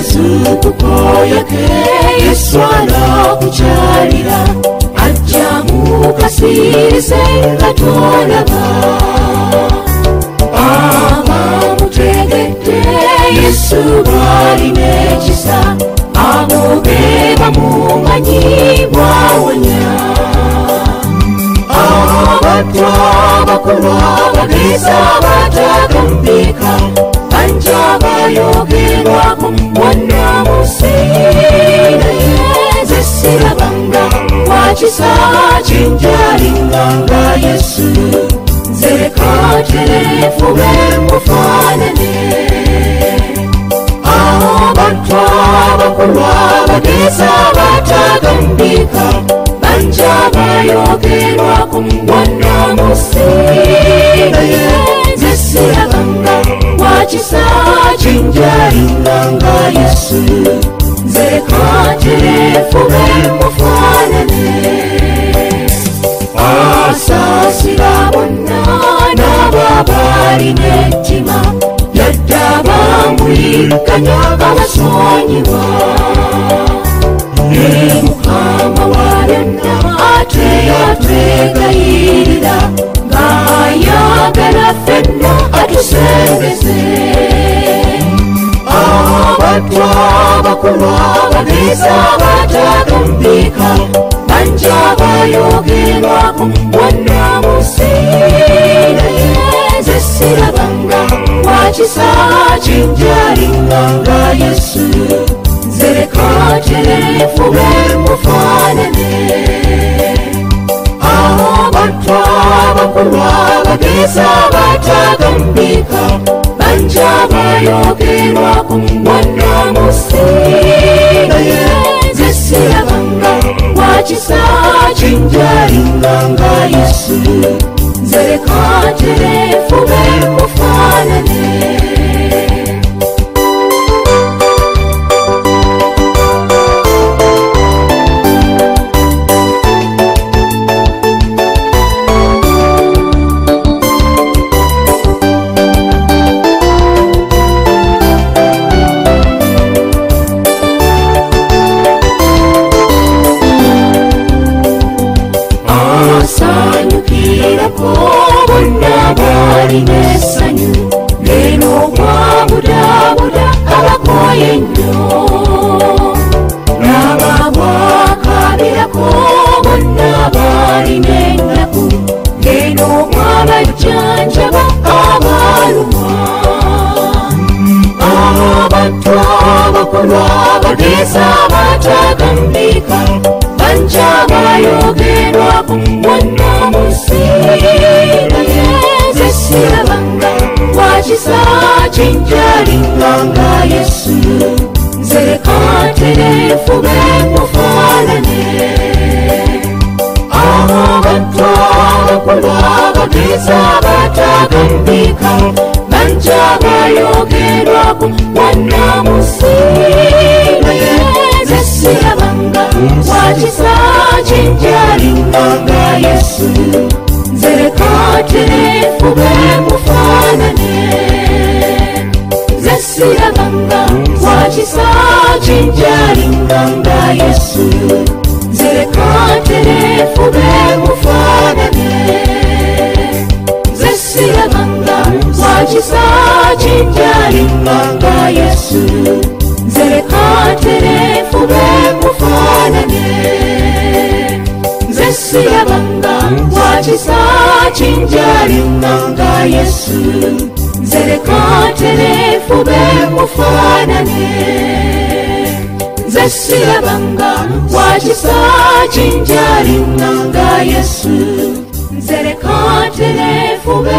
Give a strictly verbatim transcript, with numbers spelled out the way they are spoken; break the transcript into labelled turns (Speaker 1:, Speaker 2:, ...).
Speaker 1: akasukuko yake Yesu anakuchalira ajja mukasirise katonaba abamutegedde Yesu balina ekisa abo be bamumanyi bwawonya abato abakulu abagezi abatagambika banja bayogerwako wonna musi naye nze sirabanga wakisa kinjalinga nga Yesu nze leka terefube mufaanane abantu abakulu abagezi abatagambika banja bayogerwako wonna musi naye nze sirabanga wakisa kinjalinga nga Yesu nze leka terefube mufaanane asaasira bonna n'ababalina ettima yadde abamwikanya abasonyiwa ne Mukama wa byonna ate yatwegayirira ng'ayagala ffenna atusembeze abato abakulu abagezi abatagambika banja bayogerwako wonna musi naye nze sirabanga wakisa kinjalinga nga Yesu nze leka terefube mufaanane abantu abakulu abagezi abatagambika banja bayogerwako wonna musi naye nze sirabanga wakisa kinjalinga nga Yesu nze leka terefube mufaanane balina essanyu ngeno bwabudabuda abakoye nnyo n'ababwakabirako bonna balina ennaku ngeno mwabajjanjaba abalumwa abantu abakulu abagezi abatagambika banja bayogerwako wonna musi naye nze sirabanga wakisa kinjalinga nga Yesu nze leka terefube mufaanane abantu abakulu abagezi abatagambika banja bayogerwako wonna musi naye nze sirabanga wakisa kinjalinga nga Yesu nze leka terefube mufaanane nze sirabanga wakisa kinjalinga nga Yesu nze leka terefube mufaanane nze sirabanga wakisa kinjalinga nga Yesu nze leka terefube mufaanane nze sirabanga wakisa kinjalinga nga Yesu nze leka terefube mufaanane nze sirabanga wakisa kinjalinga nga Yesu nze leka terefube